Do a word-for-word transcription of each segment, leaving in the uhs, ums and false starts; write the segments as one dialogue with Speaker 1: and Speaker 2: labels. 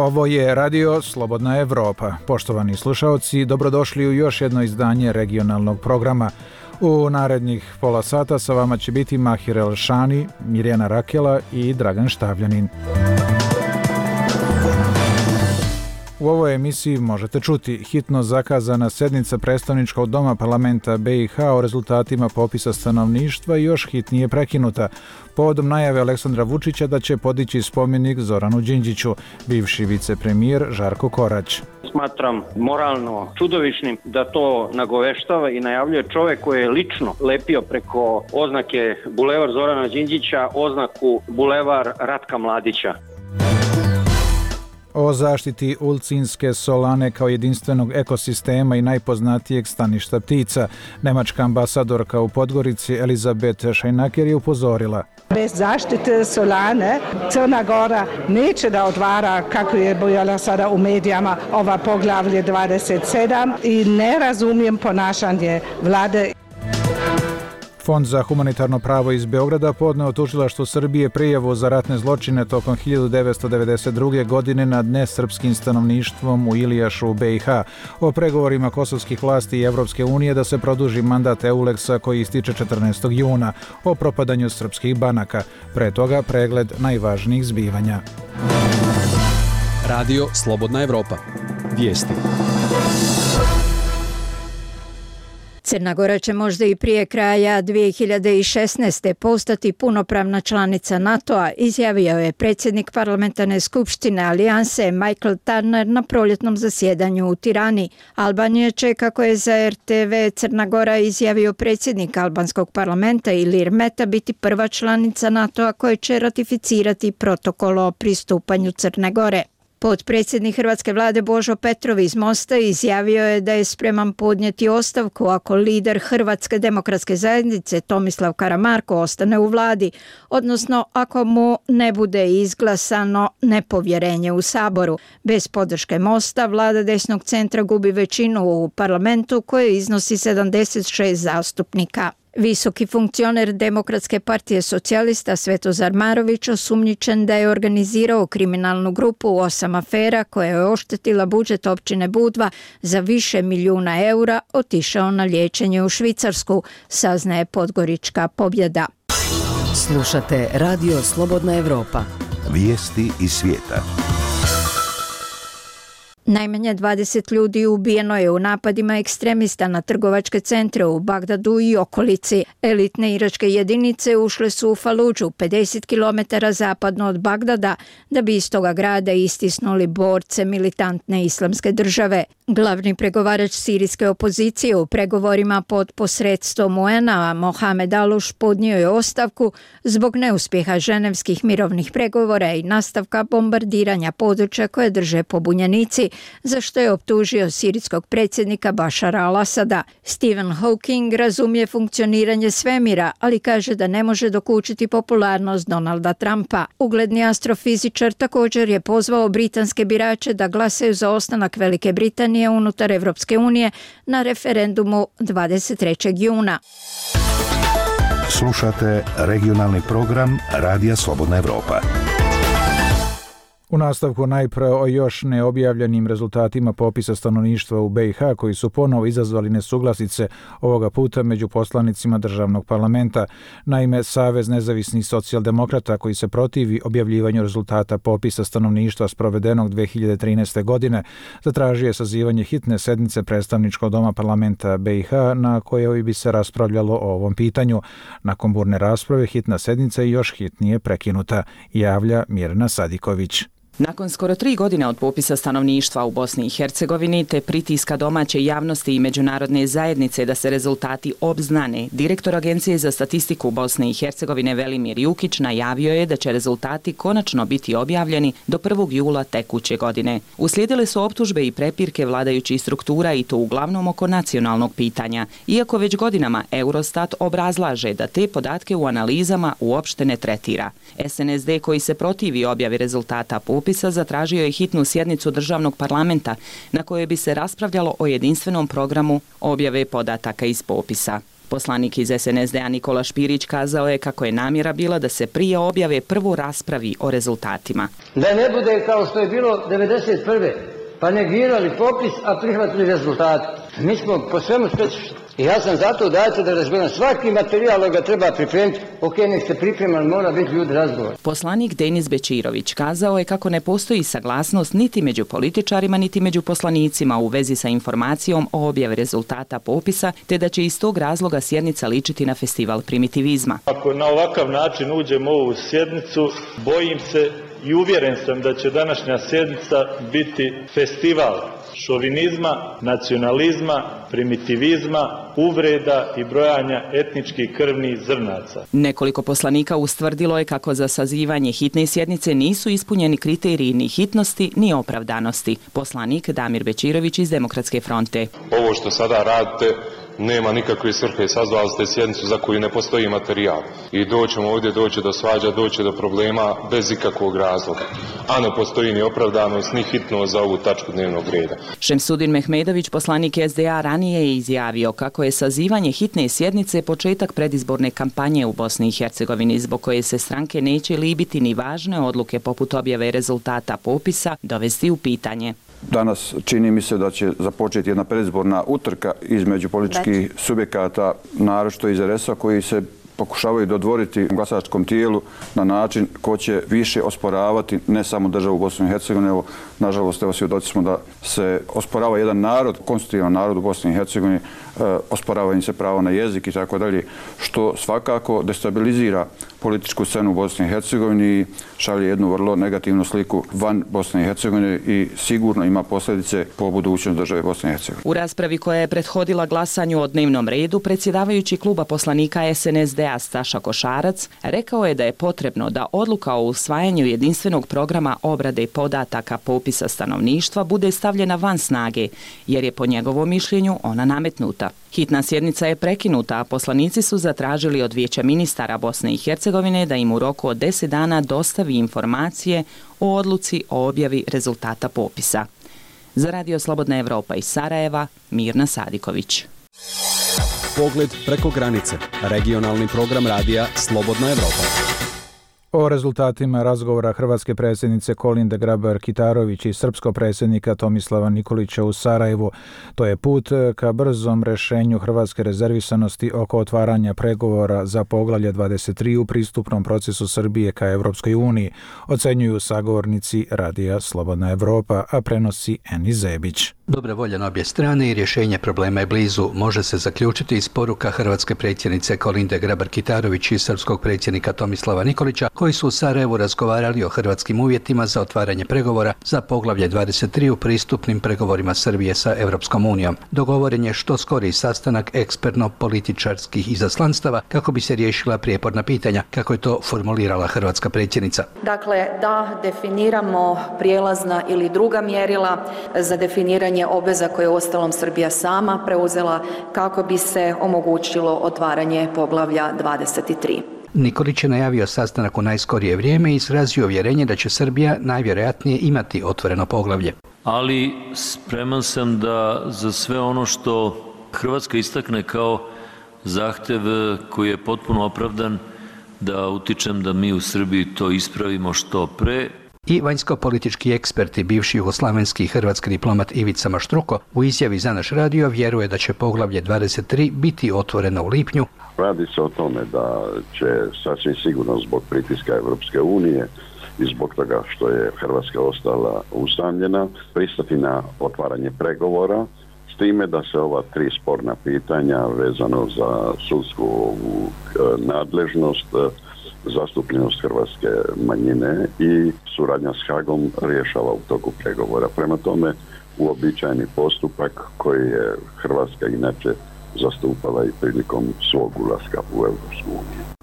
Speaker 1: Ovo je Radio Slobodna Evropa. Poštovani slušaoci, dobrodošli u još jedno izdanje regionalnog programa. U narednih pola sata sa vama će biti Mahir Elšani, Mirjana Rakela i Dragan Štavljanin. U ovoj emisiji možete čuti hitno zakazana sednica predstavničkog doma parlamenta B i H o rezultatima popisa stanovništva i još hitnije prekinuta povodom najave Aleksandra Vučića da će podići spomenik Zoranu Đinđiću, bivši vicepremijer Žarko Korać.
Speaker 2: Smatram moralno čudovišnim da to nagoveštava i najavljuje čovjek koji je lično lepio preko oznake Bulevar Zorana Đinđića oznaku Bulevar Ratka Mladića.
Speaker 1: O zaštiti Ulcinske solane kao jedinstvenog ekosistema i najpoznatijeg staništa ptica, nemačka ambasadorka u Podgorici Elizabeth Šajnaker je upozorila.
Speaker 3: Bez zaštite solane Crna Gora neće da otvara, kako je bojala sada u medijama, ova poglavlje dvadeset sedam i ne razumijem ponašanje vlade.
Speaker 1: Fond za humanitarno pravo iz Beograda podneo tužilaštvu Srbije prijavu za ratne zločine tokom hiljadu devetsto devedeset druge. godine nad nesrpskim stanovništvom u Ilijašu u B i H, o pregovorima kosovskih vlasti i Evropske unije da se produži mandat Euleksa koji ističe četrnaestog juna, o propadanju srpskih banaka. Pre toga pregled najvažnijih zbivanja.
Speaker 4: Radio Slobodna Evropa. Vijesti.
Speaker 5: Crna Gora će možda i prije kraja dvije hiljade šesnaeste. postati punopravna članica NATO-a, izjavio je predsjednik parlamentarne skupštine Alijanse Michael Turner na proljetnom zasjedanju u Tirani. Albanija će, kako je za R T V Crna Gora izjavio predsjednik albanskog parlamenta Ilir Meta, biti prva članica NATO-a koja će ratificirati protokol o pristupanju Crne Gore. Potpredsjednik hrvatske vlade Božo Petrov iz Mosta izjavio je da je spreman podnijeti ostavku ako lider Hrvatske demokratske zajednice Tomislav Karamarko ostane u vladi, odnosno ako mu ne bude izglasano nepovjerenje u Saboru. Bez podrške Mosta vlada desnog centra gubi većinu u parlamentu koje iznosi sedamdeset šest zastupnika. Visoki funkcioner Demokratske partije socijalista Svetozar Marović osumnjičen da je organizirao kriminalnu grupu u osam afera koja je oštetila budžet općine Budva za više milijuna eura, otišao na liječenje u Švicarsku, saznaje Podgorička Pobjeda.
Speaker 6: Slušate Radio Slobodna Evropa.
Speaker 7: Vijesti iz svijeta.
Speaker 5: Najmanje dvadeset ljudi ubijeno je u napadima ekstremista na trgovačke centre u Bagdadu i okolici. Elitne iračke jedinice ušle su u Faludžu, pedeset kilometara zapadno od Bagdada, da bi iz toga grada istisnuli borce militantne islamske države. Glavni pregovarač sirijske opozicije u pregovorima pod posredstvom U N-a, Mohamed Aluš, podnio je ostavku zbog neuspjeha ženevskih mirovnih pregovora i nastavka bombardiranja područja koje drže pobunjenici, za što je optužio sirijskog predsjednika Bašara al-Asada. Stephen Hawking razumije funkcioniranje svemira, ali kaže da ne može dokučiti popularnost Donalda Trumpa. Ugledni astrofizičar također je pozvao britanske birače da glasaju za ostanak Velike Britanije unutar Evropske unije na referendumu dvadeset trećeg juna.
Speaker 7: Slušate regionalni program Radija Slobodna Evropa.
Speaker 1: U nastavku najpre o još neobjavljenim rezultatima popisa stanovništva u B i H koji su ponovo izazvali nesuglasice ovoga puta među poslanicima državnog parlamenta. Naime, Savez nezavisnih socijaldemokrata koji se protivi objavljivanju rezultata popisa stanovništva sprovedenog dvije hiljade trinaeste. godine zatražio je sazivanje hitne sednice predstavničkog doma parlamenta B i H na kojoj bi se raspravljalo o ovom pitanju. Nakon burne rasprave hitna sednica je još hitnije prekinuta, javlja Mirna Sadiković.
Speaker 8: Nakon skoro tri godine od popisa stanovništva u Bosni i Hercegovini te pritiska domaće javnosti i međunarodne zajednice da se rezultati obznane, direktor Agencije za statistiku Bosne i Hercegovine Velimir Jukić najavio je da će rezultati konačno biti objavljeni do prvog jula tekuće godine. Uslijedile su optužbe i prepirke vladajućih struktura i to uglavnom oko nacionalnog pitanja, iako već godinama Eurostat obrazlaže da te podatke u analizama uopšte ne tretira. S N S D koji se protivi objavi rezultata popisa zatražio je hitnu sjednicu državnog parlamenta na kojoj bi se raspravljalo o jedinstvenom programu objave podataka iz popisa. Poslanik iz es en es de a Nikola Špirić kazao je kako je namjera bila da se prije objave prvo raspravi o rezultatima.
Speaker 9: Da ne bude kao što je bilo devedeset prve pa negirali popis, a prihvatili rezultate. Mi smo po svemu specifični. I ja sam zato dajte da razgovaram. Svaki materijal ga treba pripremiti. Ok, nek se priprema, ali mora biti ljudi razgovor.
Speaker 8: Poslanik Denis Bečirović kazao je kako ne postoji saglasnost niti među političarima, niti među poslanicima u vezi sa informacijom o objavi rezultata popisa, te da će iz tog razloga sjednica ličiti na festival primitivizma.
Speaker 10: Ako na ovakav način uđemo u ovu sjednicu, bojim se i uvjeren sam da će današnja sjednica biti festival šovinizma, nacionalizma, primitivizma, uvreda i brojanja etničkih krvnih zrnaca.
Speaker 8: Nekoliko poslanika ustvrdilo je kako za sazivanje hitne sjednice nisu ispunjeni kriteriji ni hitnosti ni opravdanosti. Poslanik Damir Bečirović iz Demokratske fronte.
Speaker 11: Ovo što sada radite nema nikakve svrhe, sazvali ste sjednicu za koju ne postoji materijal i doćemo ovdje, doće do svađa, doće do problema bez ikakvog razloga, a ne postoji ni opravdanost ni hitnost za ovu tačku dnevnog reda.
Speaker 8: Šemsudin Mehmedović, poslanik es de a, ranije je izjavio kako je sazivanje hitne sjednice početak predizborne kampanje u Bosni i Hercegovini, zbog koje se stranke neće libiti ni važne odluke poput objave rezultata popisa dovesti u pitanje.
Speaker 12: Danas čini mi se da će započeti jedna predizborna utrka između političkih subjekata, naročito iz er es a, koji se pokušavaju dodvoriti glasačkom tijelu na način ko će više osporavati ne samo državu Bosnu i Hercegovini, evo, nažalost, evo svjedoci smo da se osporava jedan narod, konstitutivan narod u Bosni i Hercegovini, e, osporava im se pravo na jezik i tako dalje, što svakako destabilizira političku scenu u Bosni i Hercegovini i šalje jednu vrlo negativnu sliku van Bosne i Hercegovine i sigurno ima posljedice po budućnost države Bosne i Hercegovine.
Speaker 8: U raspravi koja je prethodila glasanju o dnevnom redu, predsjedavajući kluba poslanika es en es de a Staša Košarac rekao je da je potrebno da odluka o usvajanju jedinstvenog programa obrade podataka popisa stanovništva bude stavljena van snage, jer je po njegovom mišljenju ona nametnuta. Hitna sjednica je prekinuta, a poslanici su zatražili od Vijeća ministara Bosne i Hercegovine da im u roku od deset dana dostavi informacije o odluci o objavi rezultata popisa. Za Radio Slobodna Evropa iz Sarajeva, Mirna Sadiković.
Speaker 4: Pogled preko granice. Regionalni program radija Slobodna Evropa.
Speaker 1: O rezultatima razgovora hrvatske predsjednice Kolinde Grabar-Kitarović i srpskog predsjednika Tomislava Nikolića u Sarajevu. To je put ka brzom rješenju hrvatske rezervisanosti oko otvaranja pregovora za poglavlje dvadeset tri u pristupnom procesu Srbije ka Evropskoj uniji, ocenjuju sagovornici radija Slobodna Evropa, a prenosi Eni Zebić.
Speaker 13: Dobra volja na obje strane i rješenje problema je blizu, može se zaključiti iz poruka hrvatske predsjednice Kolinde Grabar-Kitarović i srpskog predsjednika Tomislava Nikolića, koji su u Sarajevu razgovarali o hrvatskim uvjetima za otvaranje pregovora za poglavlje dvadeset tri u pristupnim pregovorima Srbije sa Evropskom unijom. Dogovoren je što skoriji sastanak ekspertno-političarskih izaslanstava kako bi se riješila prijeporna pitanja, kako je to formulirala hrvatska predsjednica.
Speaker 14: Dakle, da definiramo prijelazna ili druga mjerila za definiranje obveza koje je uostalom Srbija sama preuzela kako bi se omogućilo otvaranje poglavlja dvadeset tri.
Speaker 13: Nikolić je najavio sastanak u najskorije vrijeme i izrazio uvjerenje da će Srbija najvjerojatnije imati otvoreno poglavlje.
Speaker 15: Ali spreman sam da za sve ono što Hrvatska istakne kao zahtev koji je potpuno opravdan, da utičem da mi u Srbiji to ispravimo što pre.
Speaker 13: I vanjsko-politički ekspert i bivši jugoslavenski hrvatski diplomat Ivica Maštruko u izjavi za naš radio vjeruje da će poglavlje dvadeset tri biti otvoreno u lipnju.
Speaker 16: Radi se o tome da će sasvim sigurno zbog pritiska Evropske unije i zbog toga što je Hrvatska ostala usamljena pristati na otvaranje pregovora, s time da se ova tri sporna pitanja vezano za sudsku nadležnost, zastupljenost hrvatske manjine i suradnja s Hagom rješava u toku pregovora. Prema tome, uobičajeni postupak koji je Hrvatska inače zastupala i prilikom svog ulaska u Evropsku uniju.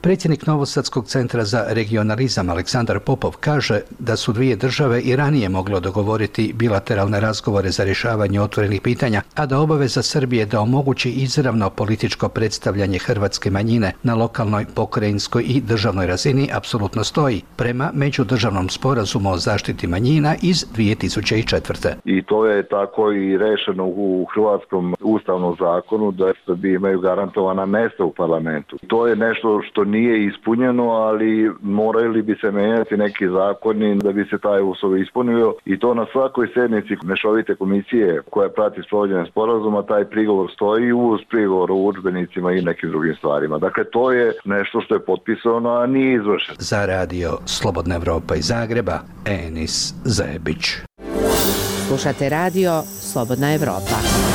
Speaker 13: Predsjednik Novosadskog centra za regionalizam Aleksandar Popov kaže da su dvije države i ranije moglo dogovoriti bilateralne razgovore za rješavanje otvorenih pitanja, a da obaveza Srbije da omogući izravno političko predstavljanje hrvatske manjine na lokalnoj, pokrajinskoj i državnoj razini apsolutno stoji prema međudržavnom sporazumu o zaštiti manjina iz dvije tisuće četvrte.
Speaker 17: I to je tako i rešeno u hrvatskom ustavnom zakonu da Srbi imaju garantovana mjesta u parlamentu. To je nešto što nije ispunjeno, ali morali bi se menjati neki zakoni da bi se taj uslov ispunio i to na svakoj sednici mešovite komisije koja prati sprovođenje sporazuma, taj prigovor stoji uz prigovor o udžbenicima i nekim drugim stvarima. Dakle, to je nešto što je potpisano, a nije izvršeno.
Speaker 13: Za radio Slobodna Evropa iz Zagreba, Enis Zebić.
Speaker 18: Slušate radio Slobodna Evropa.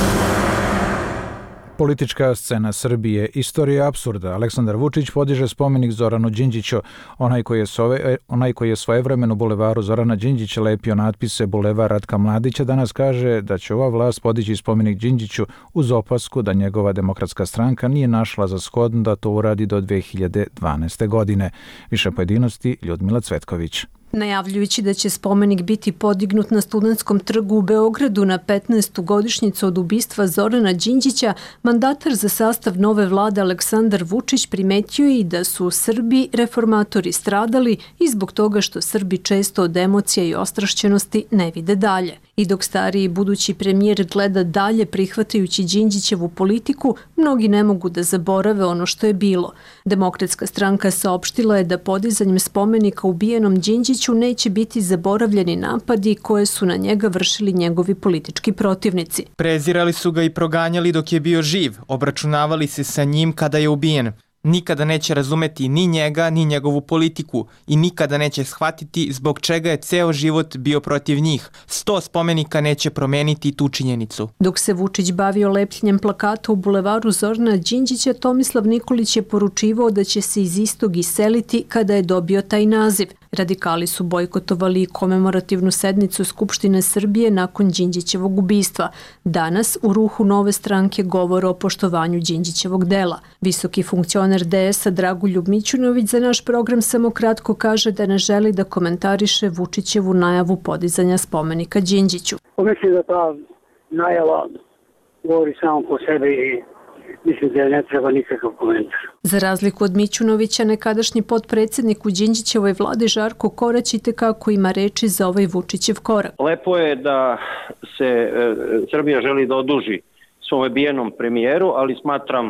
Speaker 1: Politička scena Srbije, istorija apsurda. Aleksandar Vučić podiže spomenik Zoranu Đinđiću, onaj koji je, sove, onaj koji je svojevremeno bulevaru Zorana Đinđića lepio natpise Bulevar Ratka Mladića, danas kaže da će ova vlast podići spomenik Đinđiću uz opasku da njegova demokratska stranka nije našla za shodno da to uradi do dve hiljade dvanaeste. godine. Više pojedinosti Ljudmila Cvetković.
Speaker 19: Najavljujući da će spomenik biti podignut na Studentskom trgu u Beogradu na petnaestu godišnjicu od ubistva Zorana Đinđića, mandatar za sastav nove vlade Aleksandar Vučić primetio je i da su Srbi reformatori stradali i zbog toga što Srbi često od emocija i ostrašćenosti ne vide dalje. I dok stariji budući premijer gleda dalje prihvatajući Đinđićevu politiku, mnogi ne mogu da zaborave ono što je bilo. Demokratska stranka saopštila je da podizanjem spomenika ubijenom Đinđiću neće biti zaboravljeni napadi koje su na njega vršili njegovi politički protivnici.
Speaker 20: Prezirali su ga i proganjali dok je bio živ, obračunavali se sa njim kada je ubijen. Nikada neće razumeti ni njega, ni njegovu politiku i nikada neće shvatiti zbog čega je ceo život bio protiv njih. Sto spomenika neće promeniti tu činjenicu.
Speaker 19: Dok se Vučić bavio lepljenjem plakata u bulevaru Zorana Đinđića, Tomislav Nikolić je poručivao da će se iz istog iseliti kada je dobio taj naziv. Radikali su bojkotovali i komemorativnu sednicu Skupštine Srbije nakon Đinđićevog ubistva. Danas u ruhu nove stranke govore o poštovanju Đinđićevog dela. Visoki funkcioner D S-a Dragoljub Mićunović za naš program samo kratko kaže da ne želi da komentariše Vučićevu najavu podizanja spomenika Đinđiću.
Speaker 21: Mislim da ta najava govori samo po sebi i mislim da ne treba nikakav komentar.
Speaker 19: Za razliku od Mićunovića, nekadašnji potpredsjednik u Đinđićevoj vladi Žarko Korać itekako ima reči za ovaj Vučićev korak.
Speaker 2: Lepo je da se e, Srbija želi da oduži svom bijenom premijeru, ali smatram e,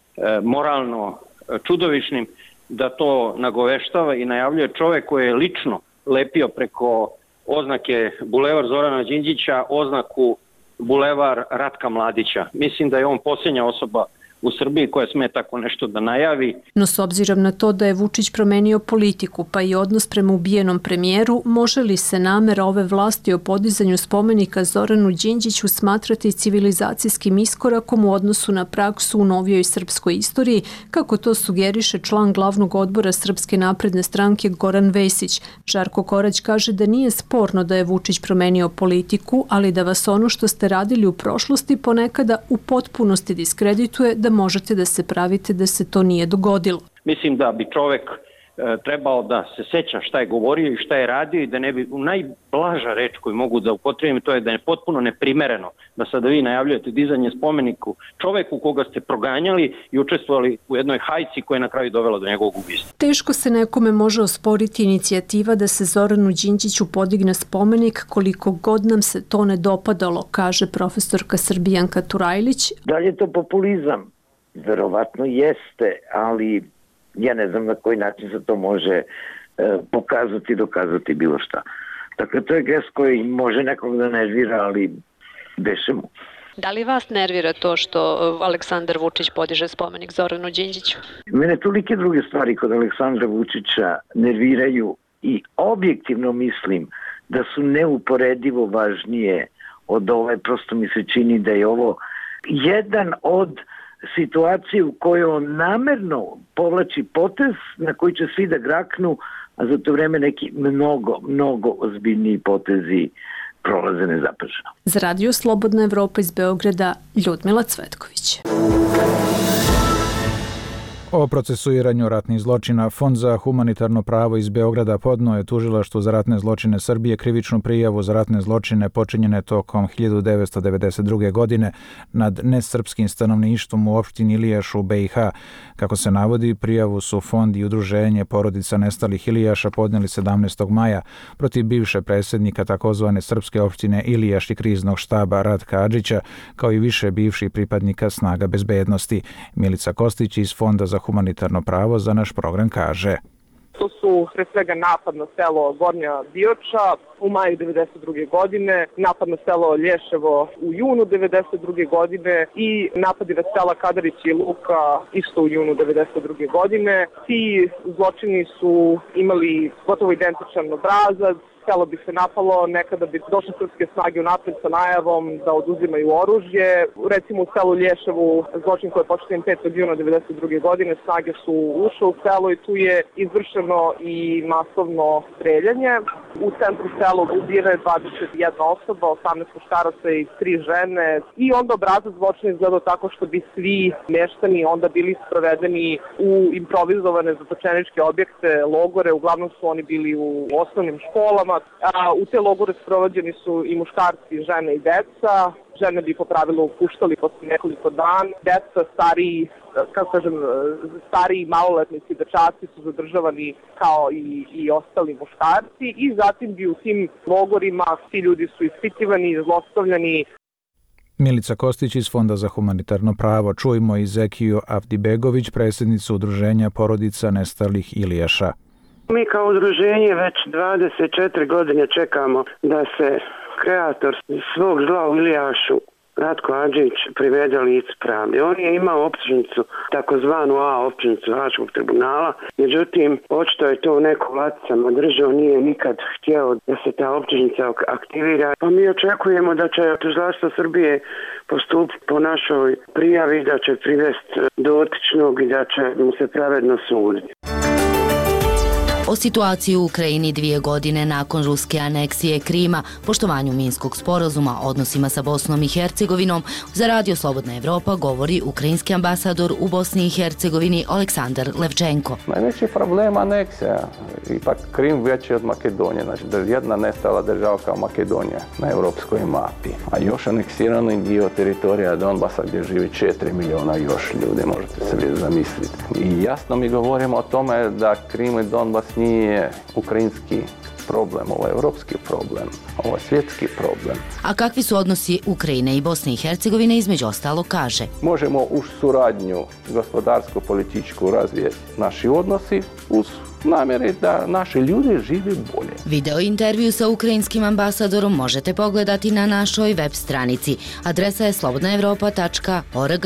Speaker 2: moralno čudovišnim da to nagoveštava i najavljuje čovjek koji je lično lepio preko oznake Bulevar Zorana Đinđića oznaku Bulevar Ratka Mladića. Mislim da je on posljednja osoba u Srbiji koja sme tako nešto da najavi.
Speaker 19: No s obzirom na to da je Vučić promenio politiku pa i odnos prema ubijenom premijeru, može li se namera ove vlasti o podizanju spomenika Zoranu Đinđiću smatrati civilizacijskim iskorakom u odnosu na praksu u novijoj srpskoj istoriji, kako to sugeriše član glavnog odbora Srpske napredne stranke Goran Vesić. Žarko Korać kaže da nije sporno da je Vučić promenio politiku, ali da vas ono što ste radili u prošlosti ponekada u potpunosti diskredituje da možete da se pravite da se to nije dogodilo.
Speaker 2: Mislim da bi čovjek e, trebao da se seća šta je govorio i šta je radio i da ne bi, najblaža reč koju mogu da upotrebim, to je da je potpuno neprimereno da sada vi najavljujete dizanje spomeniku čovjeku koga ste proganjali i učestvovali u jednoj hajci koja je na kraju dovela do njegovog ubistva.
Speaker 19: Teško se nekome može osporiti inicijativa da se Zoranu Đinđiću podigne spomenik koliko god nam se to ne dopadalo, kaže profesorka Srbijanka Turajlić.
Speaker 22: Da li je to populizam? Verovatno jeste, ali ja ne znam na koji način se to može e, pokazati i dokazati bilo šta. Dakle, to je gest koji može nekog da nervira, ali deše mu.
Speaker 19: Da li vas nervira to što Aleksandar Vučić podiže spomenik Zoranu Đinđiću?
Speaker 22: Mene tolike druge stvari kod Aleksandra Vučića nerviraju i objektivno mislim da su neuporedivo važnije od ove. Prosto mi se čini da je ovo jedan od situacije u kojoj on namerno povlači potez na koji će svi da graknu, a za to vreme neki mnogo, mnogo ozbiljniji potezi prolaze nezapaženo.
Speaker 19: Za radio Slobodna Evropa iz Beograda, Ljudmila Cvetković.
Speaker 1: O procesuiranju ratnih zločina Fond za humanitarno pravo iz Beograda podneo je tužilaštvu za ratne zločine Srbije krivičnu prijavu za ratne zločine počinjene tokom hiljadu devetsto devedeset druge. godine nad nesrpskim stanovništvom u opštini Ilijaš u B i H. Kako se navodi, prijavu su Fond i Udruženje porodica nestalih Ilijaša podnijeli sedamnaestog maja protiv bivše predsjednika takozvane srpske opštine Ilijaš i kriznog štaba Ratka Adžića, kao i više bivših pripadnika snaga bezbednosti. Milica Kostić iz Fonda za humanitarno pravo za naš program kaže:
Speaker 3: To su pre svega napad na selo Gornja Bioča u maju devedeset druge. godine, napad na selo Lješevo u junu devedeset druge. godine i napadi na sela Kadarić i Luka isto u junu devedeset druge. godine. Ti zločini su imali gotovo identičan obrazac. Selo bi se napalo, nekada bi došle srpske snage unapred sa najavom da oduzimaju oružje. Recimo u selu Lješevu, zločin koji je počinjen petog juna devedeset druge. godine, snage su ušle u selo i tu je izvršeno i masovno streljanje. U centru sela ubijena je dvadeset jedna osoba, osamnaest muškaraca i tri žene. I onda obrazac zločina izgledao tako što bi svi meštani onda bili sprovedeni u improvizovane zatočeničke objekte, logore. Uglavnom su oni bili u osnovnim školama. A u te logore sprovođeni su i muškarci, žene i deca. Žene bi po pravilu puštali posle nekoliko dana. Deca, stariji, kako kažem, stariji maloletnici, dečaci su zadržavani kao i, i ostali muškarci i zatim bi u tim logorima ti ljudi su ispitivani, zlostavljani.
Speaker 1: Milica Kostić iz Fonda za humanitarno pravo. Čujmo i Zekiju Avdibegović, predsjednicu Udruženja porodica nestalih Ilijaša.
Speaker 6: Mi kao udruženje već dvadeset četiri godine čekamo da se kreator svog zla u Ilijašu, Ratko Adžić, privede licu pravde. On je imao optužnicu, takozvanu A optužnicu Haškog tribunala, međutim, očito je to neko u laticama držao, nije nikad htjeo da se ta optužnica aktivira. Pa mi očekujemo da će tužilaštvo Srbije postupiti po našoj prijavi, da će privesti dotičnog i da će mu se pravedno suditi.
Speaker 23: O situaciji u Ukrajini dvije godine nakon ruske aneksije Krima, poštovanju Minskog sporazuma, odnosima sa Bosnom i Hercegovinom, za Radio Slobodna Evropa govori ukrajinski ambasador u Bosni i Hercegovini Aleksandar Levčenko.
Speaker 24: Najveći problem aneksija. Ipak Krim veći od Makedonije, znači jedna nestala država kao Makedonija na evropskoj mapi. A još aneksirani dio teritorija Donbasa gdje živi četiri miliona još ljudi, možete se zamisliti. I jasno mi govorimo o tome da Krim i Donbas nije ukrajinski problem, ovo je evropski problem, ovo je svjetski problem.
Speaker 23: A kakvi su odnosi Ukrajine i Bosne i Hercegovine, između ostalo kaže?
Speaker 24: Možemo uz suradnju gospodarsko-političku razvijeti naši odnosi uz namjeri da naši ljudi žive bolje.
Speaker 23: Video intervju sa ukrajinskim ambasadorom možete pogledati na našoj web stranici. Adresa je slobodna evropa tačka org.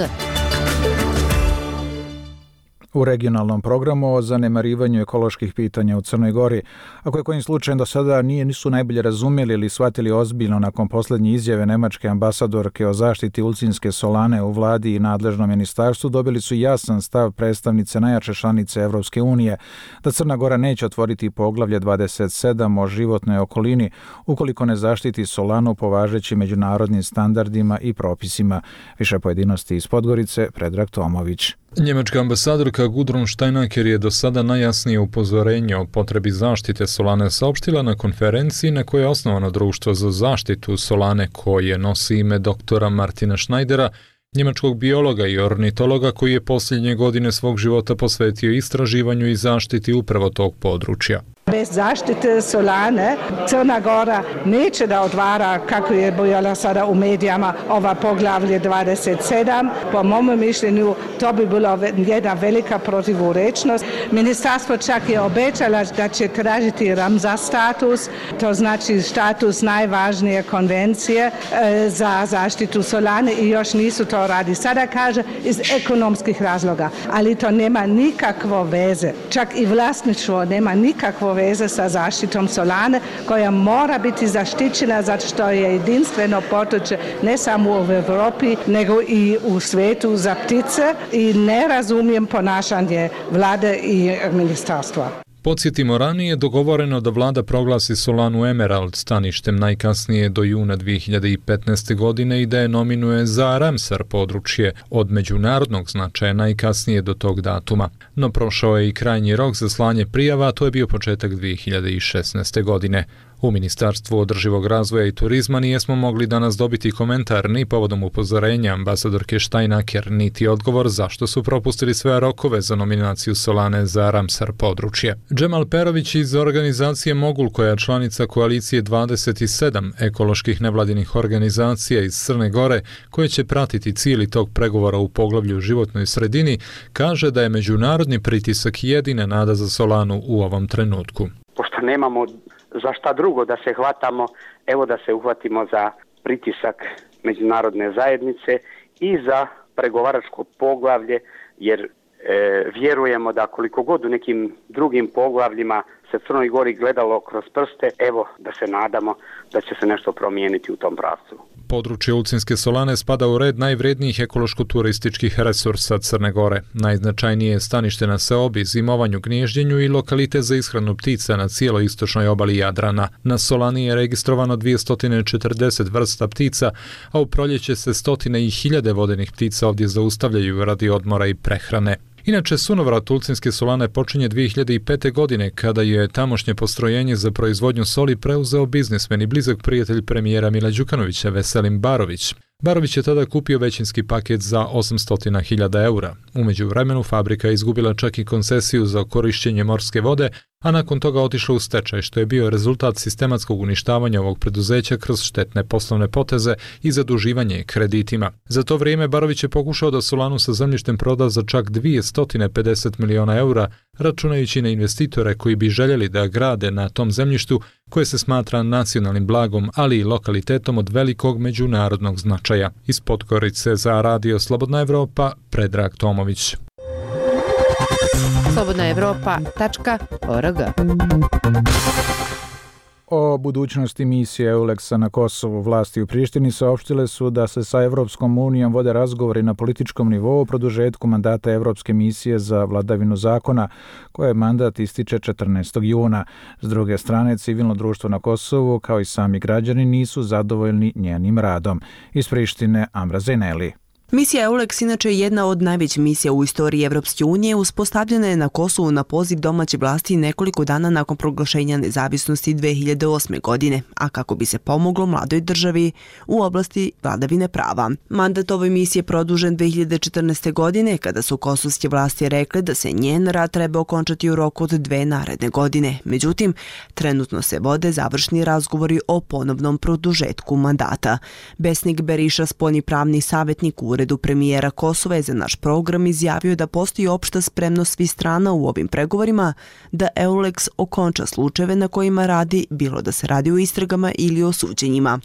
Speaker 1: U regionalnom programu o zanemarivanju ekoloških pitanja u Crnoj Gori, ako je kojim slučajem do sada nije nisu najbolje razumjeli ili shvatili ozbiljno nakon posljednje izjave nemačke ambasadorke o zaštiti ulcinske solane u vladi i nadležnom ministarstvu, dobili su jasan stav predstavnice najjače članice Evropske unije da Crna Gora neće otvoriti poglavlje dvadeset sedam o životnoj okolini ukoliko ne zaštiti solanu po važećim međunarodnim standardima i propisima. Više pojedinosti iz Podgorice, Predrag Tomović.
Speaker 25: Njemačka ambasadorka Gudrun Steinaker je do sada najjasnije upozorenje o potrebi zaštite solane saopštila na konferenciji na kojoj je osnovano društvo za zaštitu solane koje nosi ime doktora Martina Schneidera, njemačkog biologa i ornitologa koji je posljednje godine svog života posvetio istraživanju i zaštiti upravo tog područja.
Speaker 26: Bez zaštite solane Crna Gora neće da otvara, kako je bojala sada u medijama, ova poglavlje dvadeset sedam. Po mom mišljenju to bi bila jedna velika protivurečnost. Ministarstvo čak je obećala da će tražiti Ramsar status, to znači status najvažnije konvencije za zaštitu solane i još nisu to radi. Sada kaže iz ekonomskih razloga, ali to nema nikakvo veze. Čak i vlasništvo nema nikakvo veze sa zaštitom solane koja mora biti zaštićena zato što je jedinstveno područje ne samo u Europi nego i u svijetu za ptice i ne razumijem ponašanje vlade i ministarstva.
Speaker 25: Podsjetimo, ranije dogovoreno da vlada proglasi Solanu Emerald staništem najkasnije do juna dvije hiljade petnaeste. godine i da je nominuje za Ramsar područje od međunarodnog značaja najkasnije do tog datuma. No prošao je i krajnji rok za slanje prijava, a to je bio početak dvije hiljade šesnaeste. godine. U Ministarstvu održivog razvoja i turizma nijesmo mogli danas dobiti komentar ni povodom upozorenja ambasadorke Steinaker, niti odgovor zašto su propustili sve rokove za nominaciju Solane za Ramsar područje. Džemal Perović iz organizacije Mogul, koja je članica koalicije dvadeset sedam ekoloških nevladinih organizacija iz Crne Gore, koje će pratiti cijeli tog pregovora u poglavlju životnoj sredini, kaže da je međunarodni pritisak jedina nada za Solanu u ovom trenutku.
Speaker 5: Pošto nemamo za šta drugo da se hvatamo, evo da se uhvatimo za pritisak međunarodne zajednice i za pregovaračko poglavlje, jer e, vjerujemo da koliko god u nekim drugim poglavljima se Crnoj Gori gledalo kroz prste, evo da se nadamo da će se nešto promijeniti u tom pravcu.
Speaker 25: Područje Ulcinske solane spada u red najvrednijih ekološko-turističkih resursa Crne Gore. Najznačajnije je stanište na seobi, zimovanju, gnježđenju i lokalitet za ishranu ptica na cijeloj istočnoj obali Jadrana. Na Solani je registrovano dvjesto četrdeset vrsta ptica, a u proljeće se stotine i hiljade vodenih ptica ovdje zaustavljaju radi odmora i prehrane. Inače, sunovrat Ulcinske solane počinje dvije hiljade pete. godine, kada je tamošnje postrojenje za proizvodnju soli preuzeo biznismen i blizak prijatelj premijera Mila Đukanovića, Veselin Barović. Barović je tada kupio većinski paket za osamsto hiljada eura. U međuvremenu fabrika je izgubila čak i koncesiju za korišćenje morske vode, a nakon toga otišla u stečaj, što je bio rezultat sistematskog uništavanja ovog preduzeća kroz štetne poslovne poteze i zaduživanje kreditima. Za to vrijeme Barović je pokušao da Solanu sa zemljištem proda za čak dvjesto pedeset miliona eura, računajući na investitore koji bi željeli da grade na tom zemljištu koje se smatra nacionalnim blagom, ali i lokalitetom od velikog međunarodnog značaja. Iz Podgorice za Radio Slobodna Evropa, Predrag Tomović.
Speaker 18: slobodna evropa tačka org.
Speaker 1: O budućnosti misije EULEX-a na Kosovu vlasti u Prištini saopštile su da se sa Evropskom unijom vode razgovori na političkom nivou o produžetku mandata Evropske misije za vladavinu zakona, koje mandat ističe četrnaestog juna. S druge strane, civilno društvo na Kosovu, kao i sami građani, nisu zadovoljni njenim radom. Iz Prištine, Amra Zeneli.
Speaker 7: Misija EULEX inače je jedna od najvećih misija u istoriji Evropske unije, uspostavljena je na Kosovu na poziv domaće vlasti nekoliko dana nakon proglašenja nezavisnosti dvije hiljade osme. godine, a kako bi se pomoglo mladoj državi u oblasti vladavine prava. Mandat ove misije je produžen dvije hiljade četrnaeste. godine, kada su kosovske vlasti rekle da se njen rad treba okončati u roku od dve naredne godine. Međutim, trenutno se vode završni razgovori o ponovnom produžetku mandata. Besnik Beriša, spoljni pravni savjetnik u Uredu premijera Kosova, je za naš program izjavio da postoji opšta spremnost svih strana u ovim pregovorima da EULEX okonča slučajeve na kojima radi, bilo da se radi o istragama ili o suđenjima.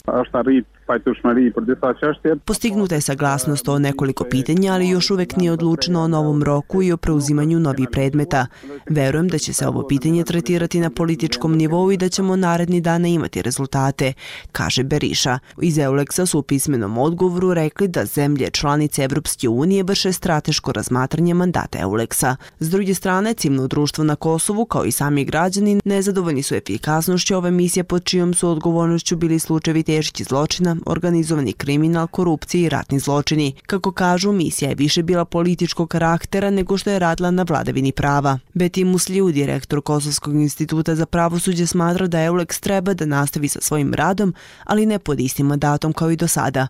Speaker 7: Postignuta je saglasnost o nekoliko pitanja, ali još uvek nije odlučeno o novom roku i o preuzimanju novih predmeta. Verujem da će se ovo pitanje tretirati na političkom nivou i da ćemo naredni dana imati rezultate, kaže Beriša. Iz EULEX-a su u pismenom odgovoru rekli da zemlje članice Evropske unije vrše strateško razmatranje mandata EULEX-a. S druge strane, civilno društvo na Kosovu, kao i sami građani, nezadovoljni su efikasnošću ove misije pod čijom su odgovornošću bili slučajevi teških zločina, organizovani kriminal, korupcije i ratni zločini. Kako kažu, misija je više bila političkog karaktera nego što je radila na vladavini prava. Beti Musliju, direktor Kosovskog instituta za pravosuđe, smatra da EULEX treba da nastavi sa svojim radom, ali ne pod istim mandatom kao i do sada.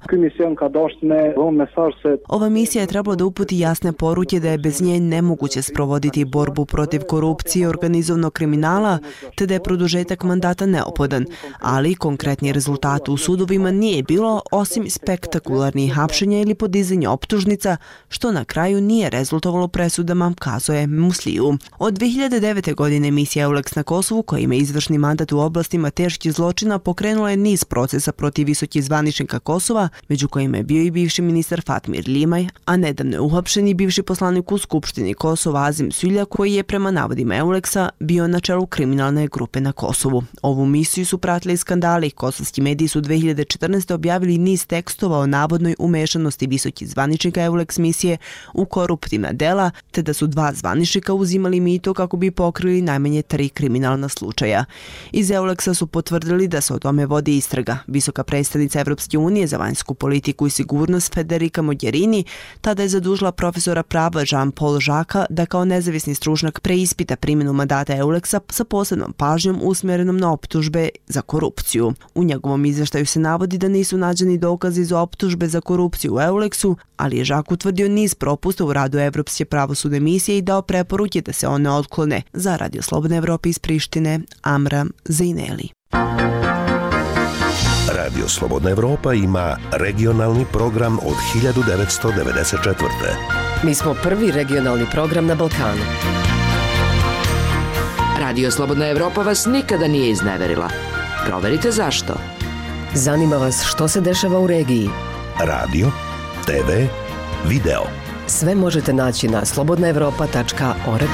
Speaker 7: Ova misija je trebala da uputi jasne poruke da je bez nje nemoguće sprovoditi borbu protiv korupcije i organizovanog kriminala, te da je produžetak mandata neophodan, ali konkretni rezultat u sudovima nije bilo osim spektakularnih hapšenja ili podizanja optužnica, što na kraju nije rezultovalo presudama, kazuje Musliju. Od dvije hiljade devete. godine misija EULEX na Kosovu, koja ima izvršni mandat u oblastima teških zločina, pokrenula je niz procesa protiv visokih zvaničnika Kosova, među kojima je bio i bivši ministar Fatmir Limaj, a nedavno je uhapšen i bivši poslanik u Skupštini Kosova Azim Sulja, koji je prema navodima EULEX-a bio na čelu kriminalne grupe na Kosovu. Ovu misiju su pratili skandali. Kosovski mediji su dvije hiljade četrnaeste. sedamnaeste objavili niz tekstova o navodnoj umešanosti visokih zvaničnika EULEX misije u koruptivna dela, te da su dva zvaničnika uzimali mito kako bi pokrili najmanje tri kriminalna slučaja. Iz EULEX-a su potvrdili da se o tome vodi istraga. Visoka predstavnica Evropske unije za vanjsku politiku i sigurnost Federica Mogherini tada je zadužila profesora prava Jean-Paul Jacquesa da kao nezavisni stručnjak preispita primjenu mandata EULEX-a sa posebnom pažnjom usmjerenom na optužbe za korupciju. U njegovom izveštaju se navodi da nisu nađeni dokazi za optužbe za korupciju u EULEX-u, ali je Jacques utvrdio niz propusta u radu Evropske pravosudne misije i dao preporuke da se one otklone. Za Radio Slobodne Evrope iz Prištine, Amra Zejneli.
Speaker 4: Radio Slobodna Evropa ima regionalni program od hiljadu devetsto devedeset četvrte.
Speaker 8: Mi smo prvi regionalni program na Balkanu. Radio Slobodna Evropa vas nikada nije izneverila. Proverite zašto. Zanima vas što se dešava u regiji.
Speaker 4: Radio, te ve, video.
Speaker 8: Sve možete naći na slobodna evropa tačka org.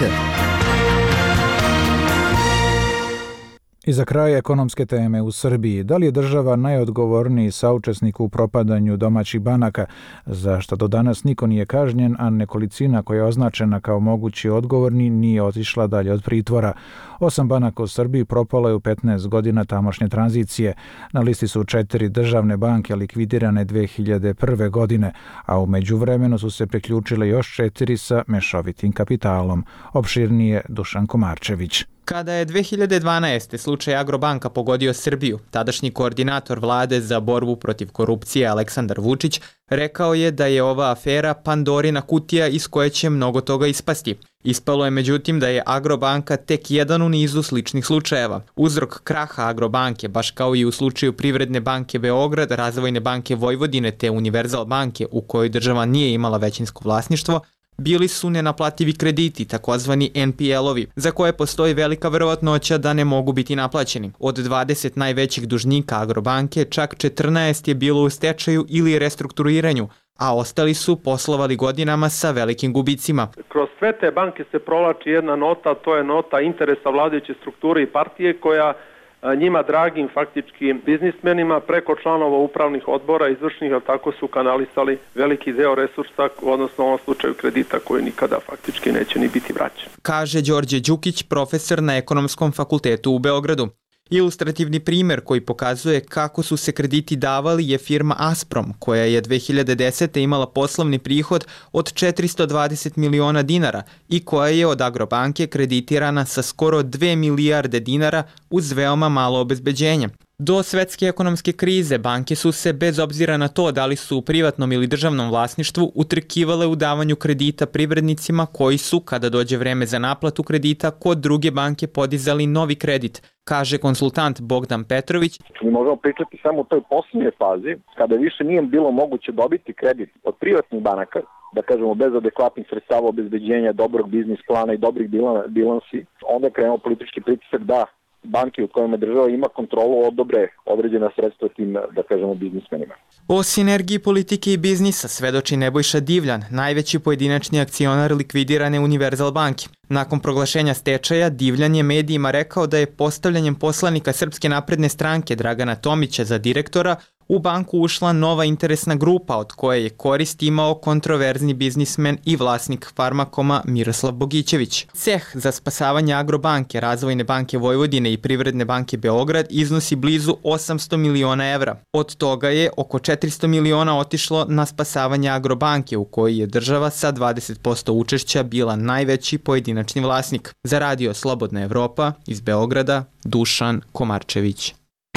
Speaker 1: I za kraj ekonomske teme u Srbiji. Da li je država najodgovorniji saučesnik u propadanju domaćih banaka, za što do danas niko nije kažnjen, a nekolicina koja je označena kao mogući odgovorni nije otišla dalje od pritvora? Osam banaka u Srbiji propalo je u petnaest godina tamošnje tranzicije. Na listi su četiri državne banke likvidirane dve hiljade prve. godine, a u međuvremenu su se priključile još četiri sa mešovitim kapitalom. Opširnije Dušan Komarčević.
Speaker 20: Kada je dve hiljade dvanaeste. slučaj Agrobanka pogodio Srbiju, tadašnji koordinator vlade za borbu protiv korupcije Aleksandar Vučić rekao je da je ova afera Pandorina kutija iz koje će mnogo toga ispasti. Ispalo je međutim da je Agrobanka tek jedan u nizu sličnih slučajeva. Uzrok kraha Agrobanke, baš kao i u slučaju Privredne banke Beograd, Razvojne banke Vojvodine te Univerzal banke u kojoj država nije imala većinsko vlasništvo, bili su nenaplativi krediti, takozvani en pe el-ovi, za koje postoji velika verovatnoća da ne mogu biti naplaćeni. Od dvadeset najvećih dužnika Agrobanke, čak četrnaest je bilo u stečaju ili restrukturiranju, a ostali su poslovali godinama sa velikim gubicima.
Speaker 9: Kroz sve te banke se provlači jedna nota, to je nota interesa vladajuće strukture i partije koja njima dragim faktički biznismenima preko članova upravnih odbora izvršnih, ali tako su kanalisali veliki deo resursa, odnosno u ovom slučaju kredita koji nikada faktički neće ni biti vraćen.
Speaker 20: Kaže Đorđe Đukić, profesor na Ekonomskom fakultetu u Beogradu. Ilustrativni primjer koji pokazuje kako su se krediti davali je firma Asprom, koja je dve hiljade desete. imala poslovni prihod od četiristo dvadeset miliona dinara i koja je od Agrobanke kreditirana sa skoro dve milijarde dinara uz veoma malo obezbeđenja. Do svetske ekonomske krize banke su se, bez obzira na to da li su u privatnom ili državnom vlasništvu, utrkivale u davanju kredita privrednicima koji su, kada dođe vreme za naplatu kredita, kod druge banke podizali novi kredit, kaže konsultant Bogdan Petrović.
Speaker 10: Mi možemo pričati samo u toj posljednjoj fazi, kada više nije bilo moguće dobiti kredit od privatnih banaka, da kažemo bez adekvatnih sredstava obezbeđenja, dobrog biznis plana i dobrih bilansi, onda je krenuo politički pritisak da banke u kojima država ima kontrolu odobre određena sredstva tim, da kažemo, biznismenima.
Speaker 20: O sinergiji politike i biznisa svedoči Nebojša Divljan, najveći pojedinačni akcionar likvidirane Univerzal banke. Nakon proglašenja stečaja, Divljan je medijima rekao da je postavljanjem poslanika Srpske napredne stranke Dragana Tomića za direktora u banku ušla nova interesna grupa od koje je korist imao kontroverzni biznismen i vlasnik Farmakoma Miroslav Bogićević. Ceh za spasavanje Agrobanke, Razvojne banke Vojvodine i Privredne banke Beograd iznosi blizu osamsto miliona evra. Od toga je oko četiristo miliona otišlo na spasavanje Agrobanke, u kojoj je država sa dvadeset posto učešća bila najveći pojedinačni vlasnik. Za Radio Slobodna Evropa iz Beograda, Dušan Komarčević.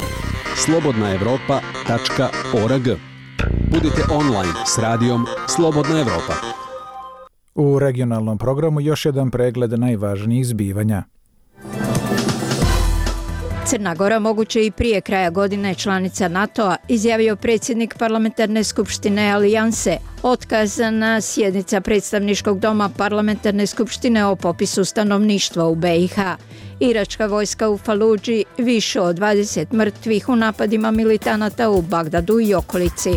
Speaker 11: slobodna evropa tačka org. Budite online s radijom Slobodna Evropa.
Speaker 1: U regionalnom programu još jedan pregled najvažnijih zbivanja.
Speaker 12: Crna Gora moguće i prije kraja godine članica NATO-a, izjavio predsjednik Parlamentarne skupštine Alijanse. Otkazana sjednica predstavničkog doma Parlamentarne skupštine o popisu stanovništva u be i ha. Iračka vojska u Faludži, više od dvadeset mrtvih u napadima militanata u Bagdadu i okolici.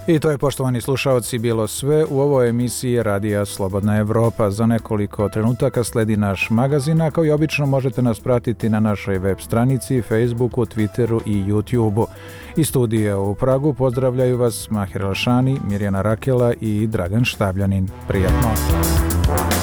Speaker 1: I to je, poštovani slušaoci, bilo sve u ovoj emisiji Radija Slobodna Evropa. Za nekoliko trenutaka sledi naš magazin, a kao i obično možete nas pratiti na našoj web stranici, Facebooku, Twitteru i YouTubeu. Iz studija u Pragu pozdravljaju vas Mahir Alšani, Mirjana Rakela i Dragan Štabljanin. Prijatno!